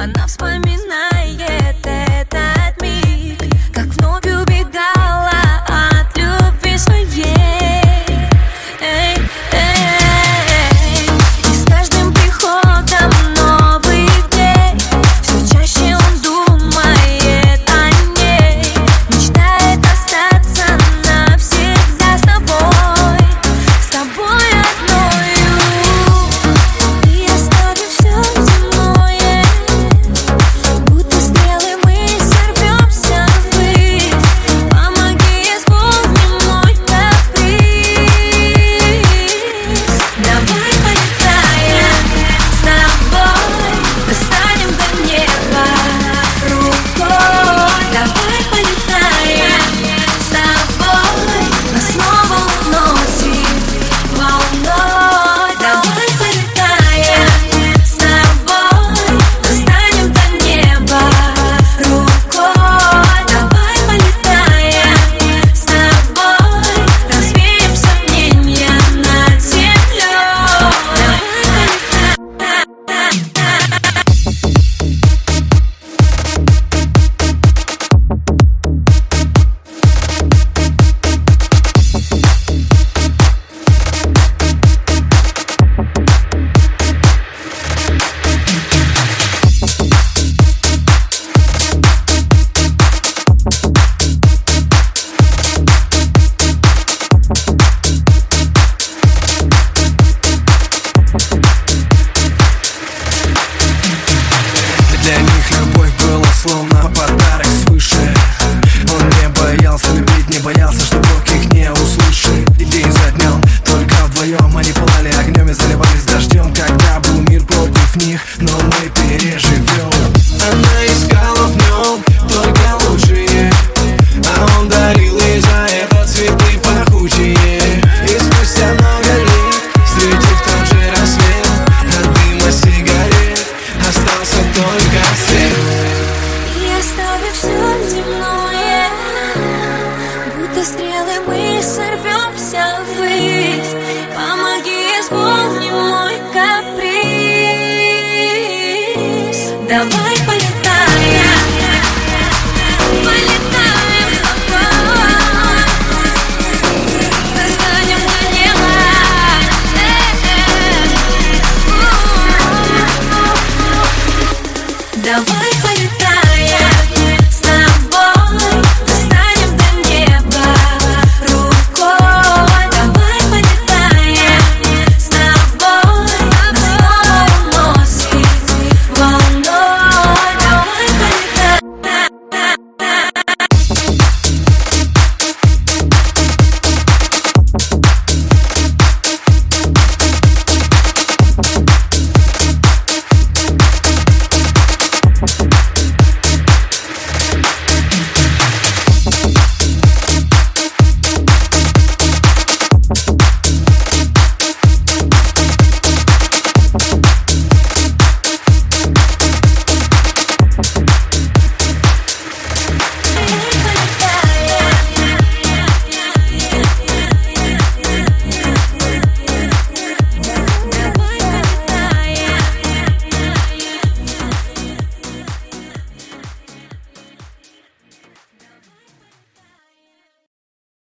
Она вспоминает этот миг, как вновь убегала от любви своей. И с каждым приходом новых дней все чаще он думает о ней, мечтает остаться навсегда с тобой одною. И оставив все земное, будто стрелы мы сорвемся ввысь. Помоги, исполни мой каприз. Давай полетаем с тобой, достанем до неба рукой. Давай полетаем с тобой, нас снова уносит волной. Давай полетаем с тобой, достанем до неба рукой. Давай полетаем с тобой, развеем сомнения над землей. Для них любовь была словно подарок свыше. Он не боялся любить, не боялся, что Бог их не услышит. И день за днем, только вдвоем они